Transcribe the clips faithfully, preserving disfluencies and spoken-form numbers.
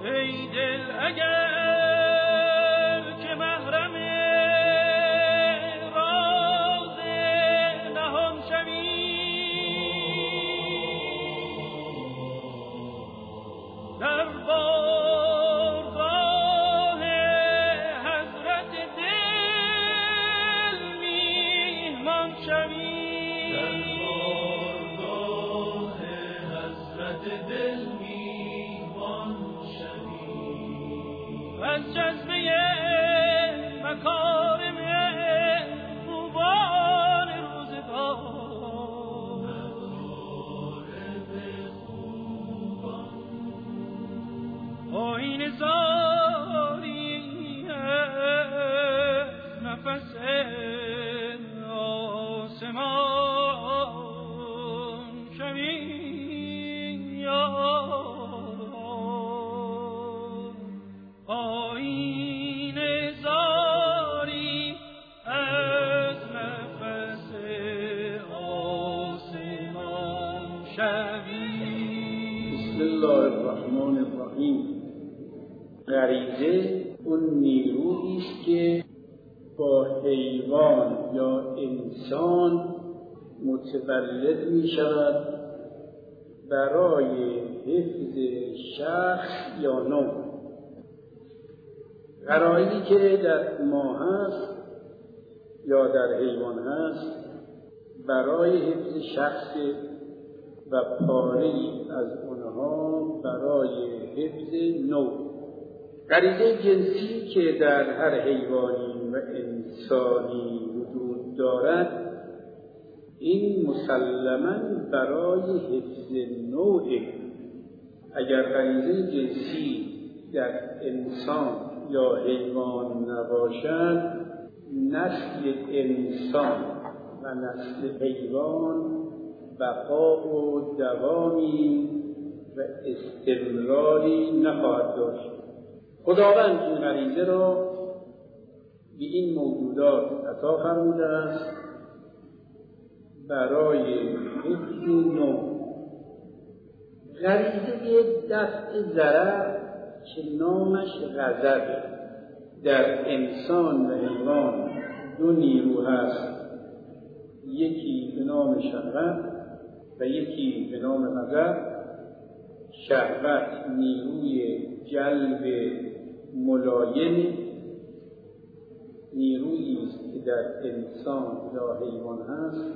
ای دل اگر که محرم راز نهان شوی، در بارگاه حضرت دل میهمان شوی، در بارگاه حضرت دل میهمان شوی، از جذبه مکارم خوبان روزگار، آیین زاری از نفس آسمان شوی، آیین زاری از نفس آسمان شوی. بسم الله الرحمن الرحیم. غریزه اون نیرویی است که با حیوان یا انسان متولد می شود برای حفظ شخص یا نوع. غرایزی که در ما هست یا در حیوان هست برای حفظ شخص و پاره‌ای از اونها برای حفظ نوع. غریزه جنسی که در هر حیوانی و انسانی وجود دارد، این مسلماً برای حفظ نوع. اگر غریزه جنسی در انسان یا حیوان نباشد، نسل انسان و نسل حیوان بقا و دوامی و استمراری نخواهد داشت. خداوند این غریزه را به این موجودات عطا فرموده است برای حفظ نوع. غریزه دفع ضرر که نامش غضبه، در انسان و حیوان دو نیرو هست، یکی به نام شهوت و یکی به نام غضب. شهوت نیروی جلب ملایم، نیرویی است که در انسان یا حیوان هست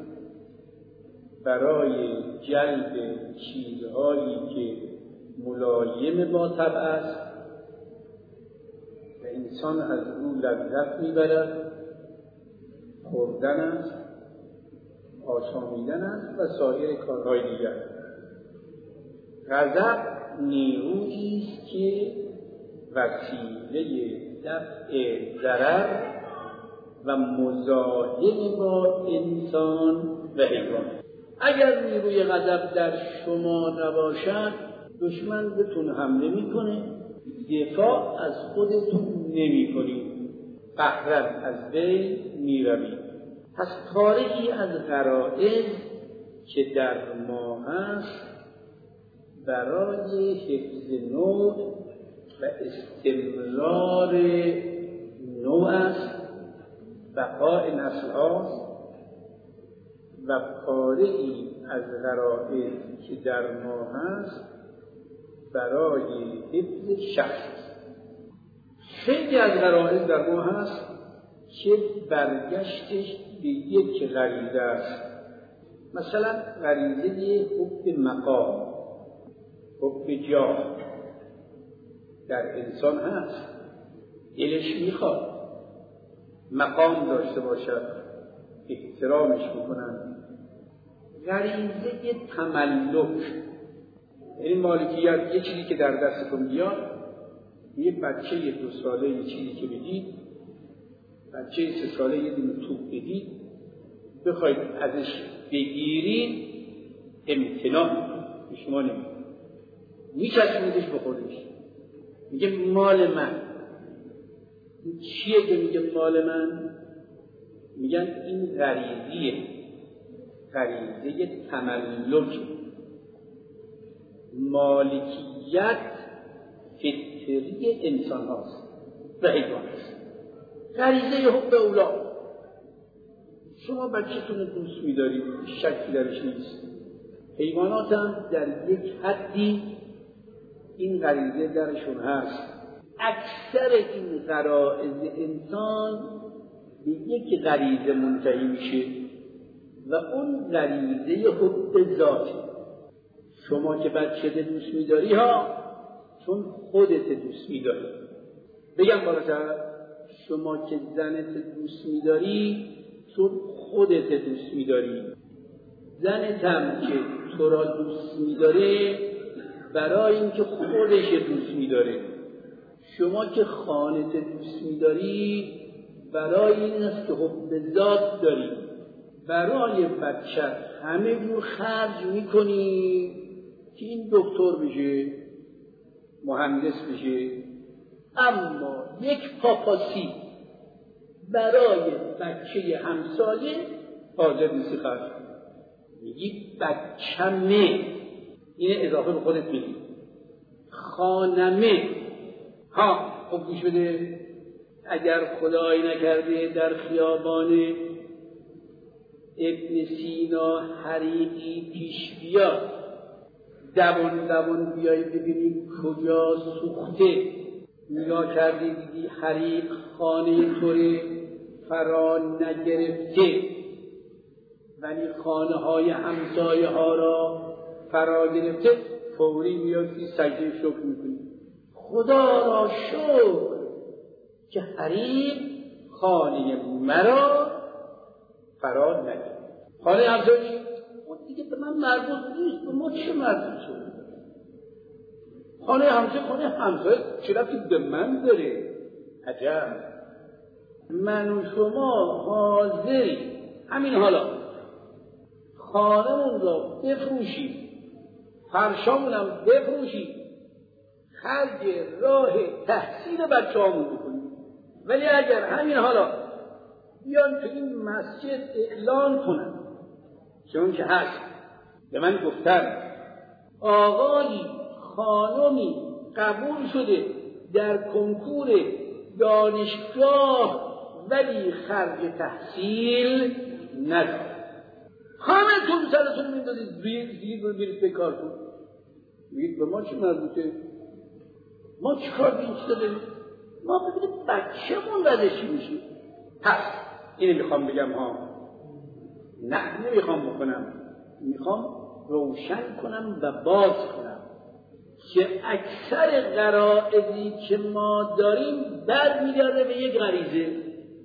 برای جلب چیزهایی که ملایم با طبع است و انسان از او لذت میبرد. خوردن است، آشامیدن است و سایر کارهای دیگر. غضب نیرویی است که وسیله دفع ضرر و مزاحم با انسان و حیوان. اگر نیروی غضب در شما نباشد، دشمن بهتون حمله میکنه، دفاع از خودتون نمیکنید، قهرن از بین میروید. پس پاره‌ای از غرایز که در ما هست برای حفظ نوع و استمرار نوع است، بقای نسل هاست، و پاره‌ای از غرایز که در ما هست برای حفظ شخص. خیلی از غرایز در ما هست که برگشتش به یک غریزه است. مثلا غریزه حب مقام، حب جاه در انسان هست. دلش میخواد مقام داشته باشد، احترامش میکنن. غریزه تملک، یعنی مالکیت. یه چیزی که در دستتون بیاد، یه بچه یه دو ساله یه چیزی که بدید، بچه سه ساله یه دونه توپ بدید، بخواید ازش بگیرید، امتناع به شما نمید، میچسبونیدش بخوردش، میگه مال من. چیه که میگه مال من؟ میگن این غریزیه، غریزه تملک. مالکیت فطری انسان هاست و حیوان هست. غریزه حب اولاد. شما بچه‌تون رو دوست می‌دارید، شکی درش نیست. حیوانات هم در یک حدی این غریزه درشون هست. اکثر این غرایز انسان به یک غریزه منتهی میشه و اون غریزه حب ذاتی. شما که بچه دوست می‌داری ها، چون خودت دوست می‌داری. بگم بالاتر، شما که زنت دوست می‌داری چون خودت دوست می‌داری. زنت هم که تو را دوست می‌داره برای اینکه خودش دوست می‌داره. شما که خانت دوست می‌داری برای این است که حب ذات داری. برای بچه همه جور خرج می‌کنی که این دکتر بشه، مهندس بشه، اما یک پاپاسی برای بچه همسایه حاضر نیستی خرج. میگی بچه‌مه، این اضافه به خودت میگی. خانمه. ها خب گوش بده، اگر خدایی نکرده در خیابان ابن سینا حریقی پیش بیاد، دوان دوان بیایی ببینی کجا سوخته، نگاه کردی دیدی حریق خانه توره فرا نگرفته ولی خانه های همسایه ها را فرا گرفته، فوری میادی سجده شکر میکنی. خدا را شکر که حریق خانه مرا فرا نگرفت. خانه همسایه اون دیگه به من مربوط نیست، به ما چه مربوط شده؟ خانه همسایه خانه همسایه چه ربطی به من داره؟ عجب. من و شما حاضری همین حالا خانمون را بفروشیم، فرشامونم بفروشیم، خرج راه تحصیل بچه هامون بکنیم، ولی اگر همین حالا بیان تو این مسجد اعلان کنن، چون که هست به من گفتن آقایی خانمی قبول شده در کنکور دانشگاه ولی خرج تحصیل نداره، همه تون سرتون میندازید زیر رو برید به کار کن. میگید به ما چه مربوطه؟ ما چه کار بیش داریم؟ ما ببینیم بچه‌مون ردشی میشه. پس اینو میخوام بگم ها، نه نمیخوام بکنم، میخوام روشن کنم و باز کنم که اکثر غرایزی که ما داریم برمیگرده به یک غریزه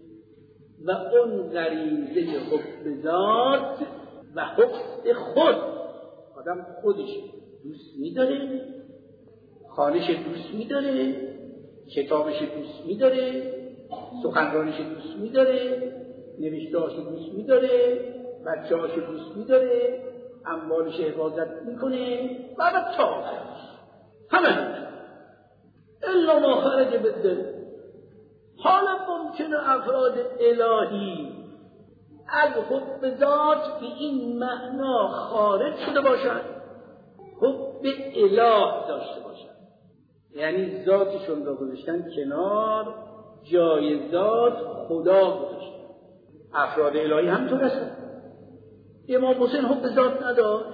و اون غریزه حب ذات و حب خود. آدم خودش دوست میداره، خانش دوست میداره، کتابش دوست میداره، سخنرانش دوست میداره، نوشتهاش دوست میداره، بچه‌هاش دوست میداره، اموالش حفاظت میکنه و بعد تا همه همه الا ما خرج بالدل. حالا ممکنه افراد الهی از حب ذات به این معنا خارج شده باشند، حب اله داشته باشند، یعنی ذاتشون را گذاشتن کنار، جای ذات خدا گذاشتن. افراد الهی همینطور هستن. امام حسین حب ذات نداشت،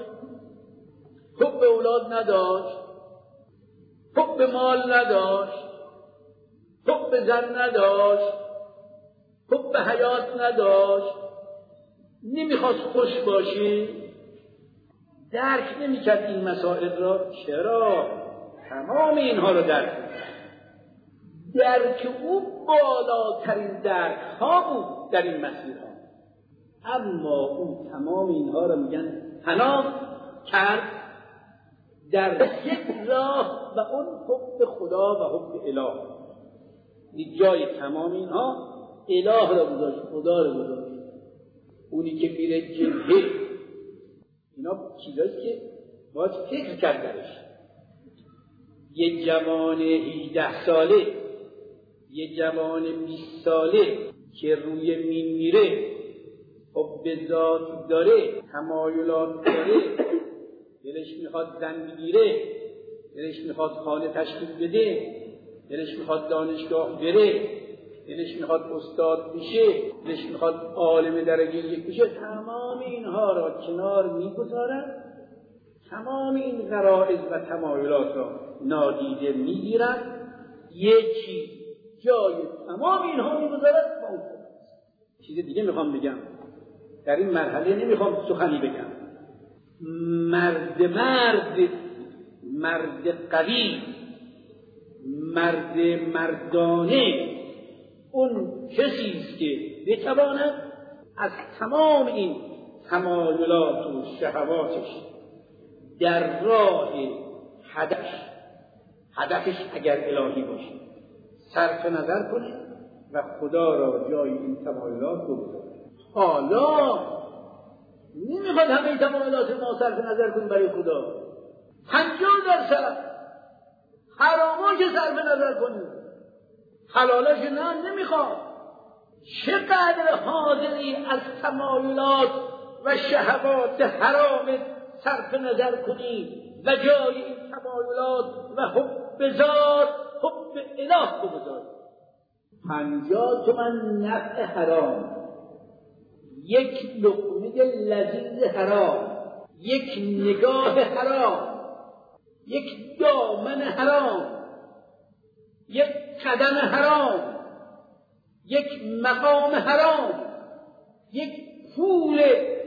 حب اولاد نداشت، حب مال نداشت، حب زن نداشت، حب حیات نداشت، نمیخواست خوش باشه، درک نمیکرد این مسائل را. چرا؟ تمام اینها را درک میکرد. درک او بالاترین درک ها بود در این مسیرها، اما او تمام اینها را میگن پناه کرد در یک راه و اون حب خدا و حب اله. جای تمام اینها اله را گذاشت، خدا را گذاشت. اونی که میره جبهه، اینا چیزاست که باید فکر کرد درش. یه جوان هجده ساله، یه جوان بیست ساله که روی مین میره، حب ذات داره، تمایلات داره، دلش میخواد زن بگیره، دلش میخواد خانه تشکیل بده، دلش میخواد دانشگاه بره، دلش میخواد استاد بشه، دلش میخواد عالم درجه یک بشه، تمام اینها را کنار میگذارد، تمام این غرایز و تمایلات را نادیده میگیرد، یکی جای تمام اینها میگذارد با اون. چیز دیگه میخوام بگم، در این مرحله نمیخوام سخنی بگم. مرد مرد مرد قوی، مرد مردانه اون کسی است که بتواند از تمام این تمایلات و شهواتش در راه هدفش هدفش اگر الهی باشه صرف نظر کنه و خدا را جای این تمایلات بگذاره. حالا نمیخواد همه تمایلات ما صرف نظر کنیم برای خدا، پنجاه درصد حراماش صرف نظر کنیم، حلالش نه نمیخواد. چقدر حاضری از تمایلات و شهوات حرام صرف نظر کنی و جای این تمایلات و حب ذات حب اله بگذاری. پنجاه تومن نفع حرام، یک لقمه لذیذ حرام، یک نگاه حرام، یک دامن حرام، یک قدم حرام، یک مقام حرام، یک پول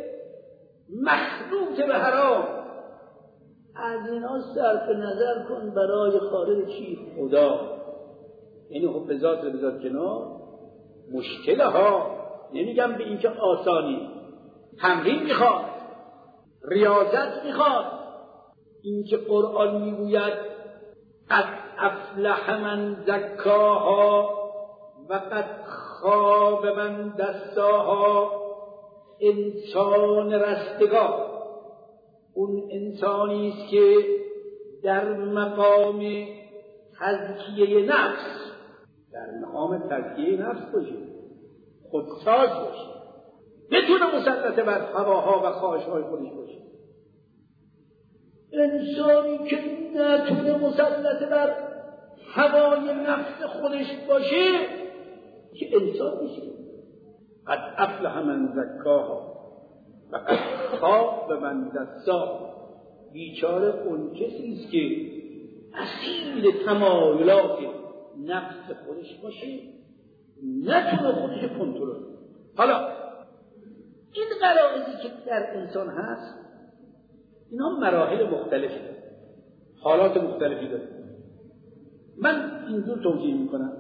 مخلوط به حرام. از اینا صرف نظر کن برای خالق چی؟ خدا. یعنی خب بذات رو بذات کنار، مشکله ها، نمیگم به این که آسانی، تمرین میخواد، ریاضت میخواد. این که قرآن میگوید قد افلح من زکاها و قد خاب من دساها، انسان رستگار اون انسانی است که در مقام تزکیه نفس، در مقام تزکیه نفس باشه، خودساز باشه، بتونه مسلط بر هواها و خواهش‌های خودش باشه. انسانی که نتونه مسلط بر هوای نفس خودش باشه که انسان میشه. قد افلح من زکاها و قد خاب من دساها. بیچاره اون کسی است که اسیر تمایلات نفس خودش باشه، نتونه خودش کنترل. حالا این غرایزی که در انسان هست، اینا مراحل مختلفی، حالات مختلفی داره. من اینجور توضیح میکنم.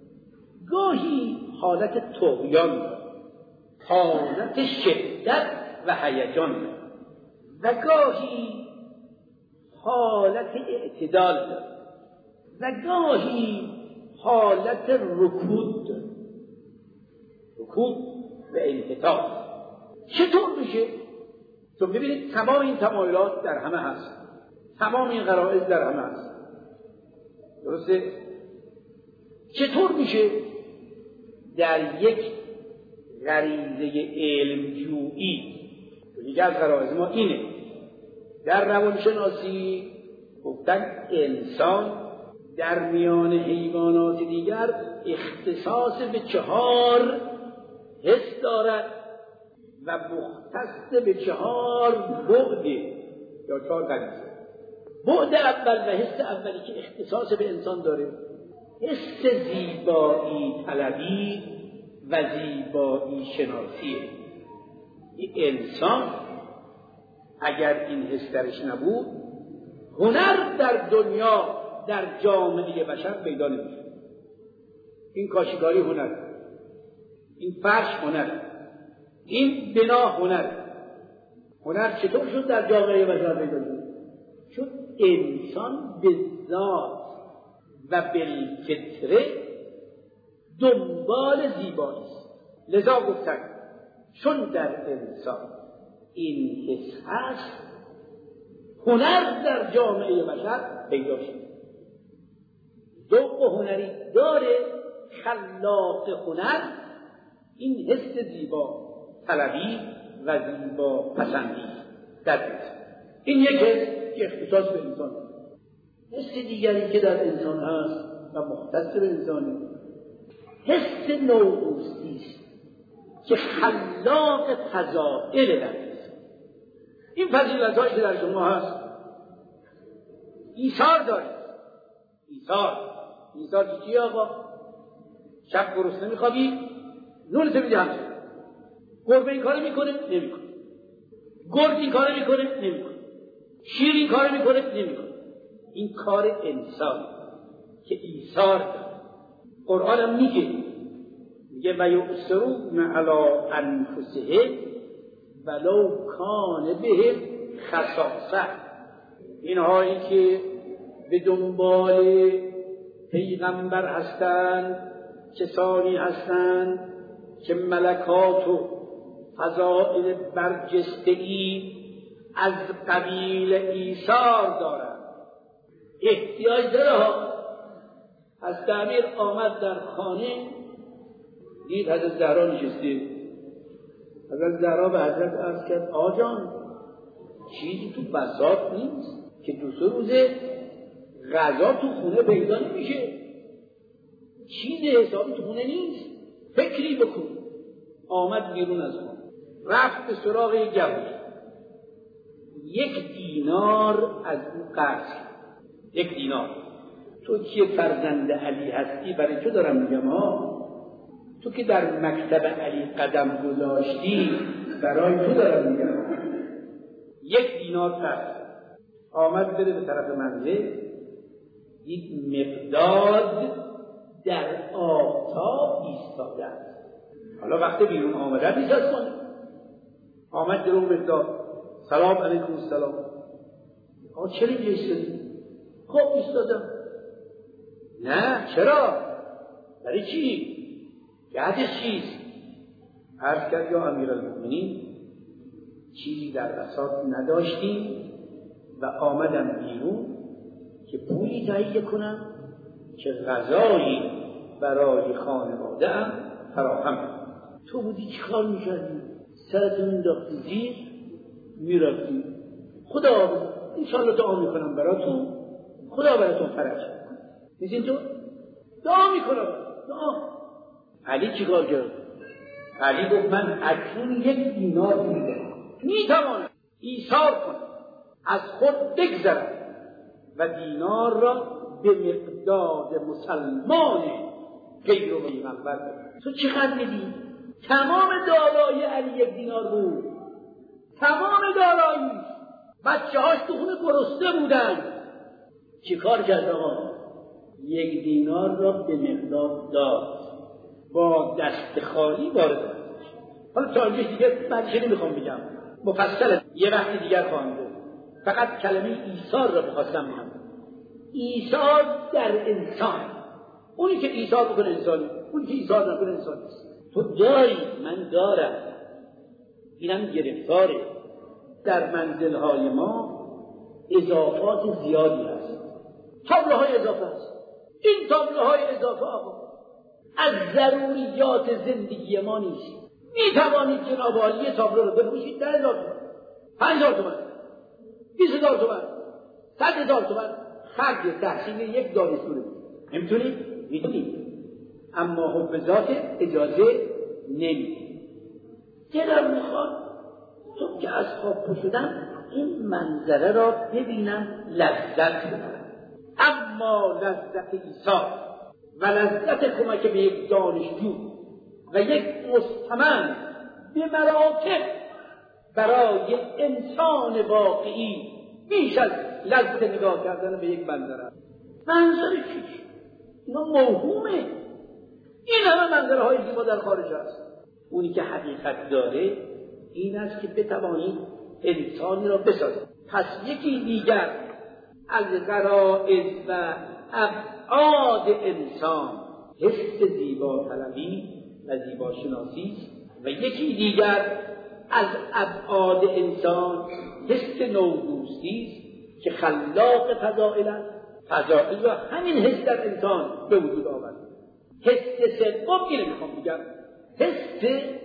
گاهی حالت طغیان داره، حالت شدت و هیجان داره، و گاهی حالت اعتدال داره، و گاهی حالت رکود داره، رکود و انحطاط. چطور میشه؟ چون ببینید تمام این تمایلات در همه هست، تمام این غرایز در همه هست، درسته؟ چطور میشه در یک غریزه علمجویی؟ یکی از غرایز ما اینه. در روانشناسی گفتن انسان در میان حیوانات دیگر اختصاص به چهار حس دارد و مختص به چهار بعد یا چهار غریزه. بعد اول و حس اولی که اختصاص به انسان داره، حس زیبایی طلبی و زیبایی شناسیه. این انسان اگر این حس درش نبود، هنر در دنیا در جامعه بشر پیدا نمیشه. این کاشیکاری هنر، این فرش هنر، این بنا هنر. هنر چطور شد در جامعه بشر پیدا شد؟ چون انسان به ذات و بالفطره دنبال زیبایی است. لذا گفتن چون در انسان این حس هست، هنر در جامعه بشر پیدا شد. ذوق هنری داره، خلاق هنر این حس زیبا طلبی و زیبا پسندی در انسان. این یک حس که اختصاص به انسان داره. حس دیگری که در انسان هست و مختص به انسانی، حس نودوستی است که خلاق فضائل در انسان. این فضیلت‌هایی که در شما هست ایثار دارید. ایثار ایثار که چیه آقا؟ شب گرسنه میخوابی نون تو میده همسون، گربه این کارو میکنه نمیکنه، گرگ این کارو میکنه نمیکنه، شیر این کارو میکنه نمیکنه. این کار انسان که ایثار داره. قرآن هم میگه میگه و یؤثرون علی انفسهم ولو کان بهم خصاصه. اینهایی که به دنبال پیغمبر هستند کسانی هستند که ملکات و فضائل برجسته‌ای از قبیل ایثار دارند. احتیاج داره. از تعمیر آمد در خانه، دید حضرت زهرا نشسته. حضرت زهرا به حضرت عرض کرد آجان چیزی تو بساط نیست که دو سه روزه غذا تو خونه پیدا نمیشه، چیز حسابی تو خونه نیست، فکری بکن. آمد بیرون از خونه، رفت به سراغ یک گوی، یک دینار از او قرض. یک دینار. تو که فرزند علی هستی برای تو دارم میگم ها، تو که در مکتب علی قدم گذاشتی برای تو دارم میگم. یک دینار قرض. آمد بره به طرف منزل، دید مقداد در آفتاب ایستاده است. حالا وقتی بیرون آمده بیزاد کنه. آمد جلو مقداد، سلام علیکم السلام. آقا چرا اینجا ایستادی؟ خب ایستادم. نه چرا؟ برای چی؟ جهتش چیست؟ عرض کرد یا امیرالمؤمنین چیزی در بساط نداشتیم و آمدم بیرون که پولی تهیه کنم که غذایی برای خانواده ام فراهم. تو بودی چی کار میکردی؟ سرتو مینداختی زیر میرفتی. خدا انشالله دعا میکنم براتون، خدا براتون فرج کنه. میزین تو؟ دعا میکنم. دعا. علی چی کار کرد؟ علی گفت من اکنون یک دینار میدم، میتوانم ایثار کنم، از خود بگذرم و دینار را به مقداد مسلمان غیر و پیغمبر بدم. تو چقدر میدی؟ تمام دارایی علی یک دینار بود. تمام دارایی. بچه هاش تو خونه گرسنه بودن. چی کار کرد آقا؟ یک دینار را به مقداد داد، با دست خالی وارد شد. حالا تا اینجا دیگه بعدش نمیخوام بگم، مفصل یه وقتی دیگر خواهم گفت. فقط کلمه ایثار را بخواستم بگم. ایثار در انسان، اونی که ایثار بکنه انسانی، اونی که ایثار نکنه انسان نیست. تو داری، من دارم، اینم گرفتاره. در منزلهای ما اضافات زیادی هست، تابلوهای اضافه هست. این تابلوهای اضافه آقا از ضروریات زندگی ما نیست. می توانید جناب عالی تابلو رو بفروشید ده هزار تومن، پنج هزار تومن، بیست هزار تومن، صد هزار تومن خرج تحصیل یک دانشجو. نمیتونید؟ میتونید، اما حب ذات اجازه نمیدید. دلم میخواد تو که از خواب پا شدم این منظره را ببینم، لذت ببرم. اما لذت ایثار و لذت کمک به یک دانشجو و یک مستمند به مراکب برای انسان واقعی بیش از لذت نگاه کردن به یک منظره. منظره چیش؟ اینا موهومه. این همه منظره های زیبا در خارج هست. اونی که حقیقت داره این است که بتوانید انسانی را بسازید. پس یکی دیگر از غرایز و ابعاد انسان حس زیبا طلبی و زیبا شناسی و یکی دیگر از ابعاد انسان حس نودوستی که خلاق فضائل است. فضائل را همین حس در انسان به وجود آورد. حس سوم اینو میخوام بگم، حس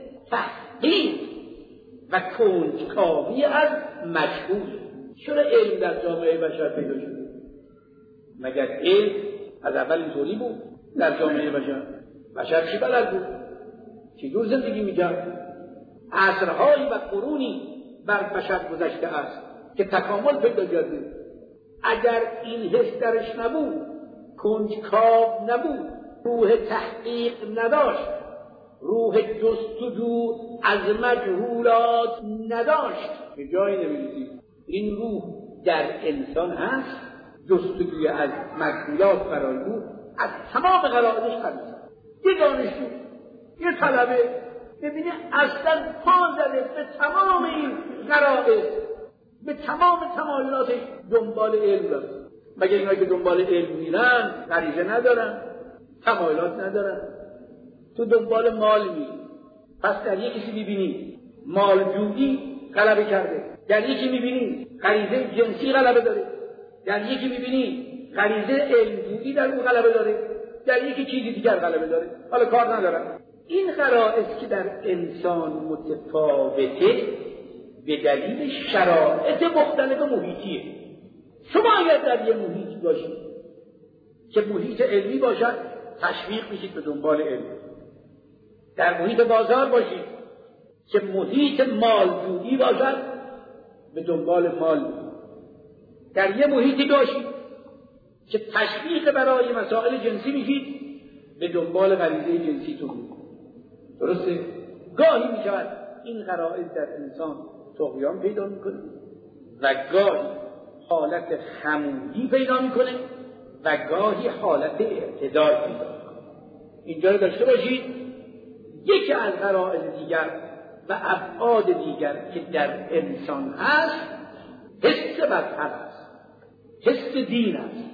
تحقیق و کنجکاوی از مجهول. چرا علم در جامعه بشر پیدا شده؟ مگر علم از اول اینطوری بود در جامعه بشر؟ بشر چی بلد بود؟ چطور زندگی میکرد؟ عصرهایی و قرونی بر بشر گذشته است که تکامل پیدا کرده. اگر این حس درش نبود، کنجکاو نبود، روح تحقیق نداشت، روح جستجو از مجهولات نداشت، به جایی نمی‌رسید. این روح در انسان هست، جستجوی از مجهولات قرار بود، از تمام قرائزش خریده. یه دانشجو، یه طلبه، ببینه اصلا پا زده به تمام این قرائز، به تمام تمایلاتش دنبال علم داره. مگر اینا که دنبال علم میرن غریزه ندارن، تمایلات ندارن؟ تو دنبال مال میری، پس در یکی کسی میبینی مالجویی غلبه کرده، در یکی میبینی غریزه جنسی غلبه داره، در یکی میبینی غریزه علمجویی در اون غلبه داره، در یکی چیزی دیگر غلبه داره. حالا کار ندارن. این غرائز که در انسان متفاوته به دلیل شرایط مختلف محیطیه. شما اگر در یه محیطی باشید که محیط علمی باشد، تشویق میشید به دنبال علم. در محیط بازار باشید که محیط مالجویی باشد، به دنبال مال میشید. در یه محیطی باشید که تشویق برای مسائل جنسی میشید، به دنبال غریزه جنسی تو میشید. درسته؟ گاهی میشود این غرائز در انسان طغیان پیدا میکنه و گاهی حالت خمودی پیدا میکنه و گاهی حالت اعتدال پیدا میکنه. اینجا رو داشته باشید. یکی از غرائز دیگر و ابعاد دیگر که در انسان هست، حس مذهب است، حس دین است،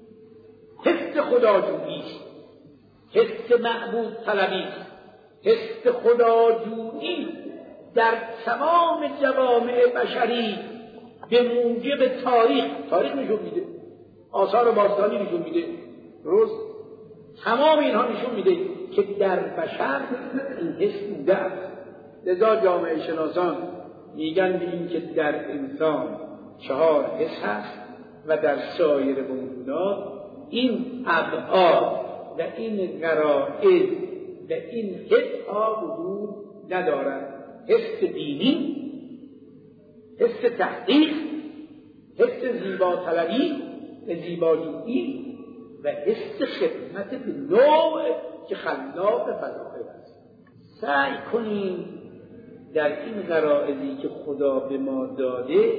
حس خداجویی است، حس معبود طلبی است. حس خداجویی در تمام جوامع بشری به موجب تاریخ تاریخ نشون میده، آثار باستانی نشون میده، درست؟ تمام اینها نشون میده که در بشر این حس بوده است. لذا جامعه شناسان میگن به این که در انسان چهار حس هست و در سایر موجودات این ابعاد و این غرائز و این حس ها وجود ندارند. حس دینی، حس تحقیق، حس زیباطلبی و زیباجویی و حس خدمت به نوع که خلاق فضائل است. سعی کنیم در این غرائزی که خدا به ما داده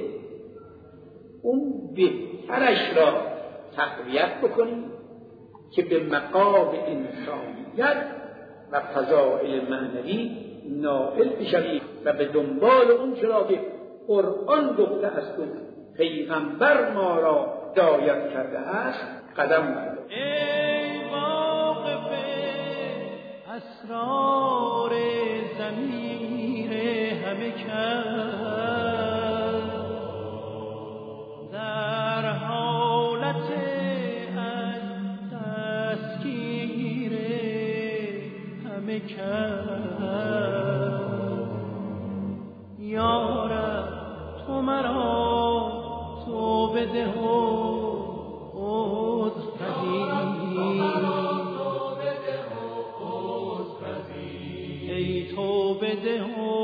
اون بهترش را تقویت بکنیم که به مقام انسانیت و فضائل معنوی نائل بشویم و به دنبال اون چرا که قرآن گفته است و پیغمبر ما را هدایت کرده است قدم برداریم. ای واقف اسرار ضمیر همه کس، در حالت از دستگیر همه کس، یا رب تو مرا تو بده و عذر پذیر، ای تو بده و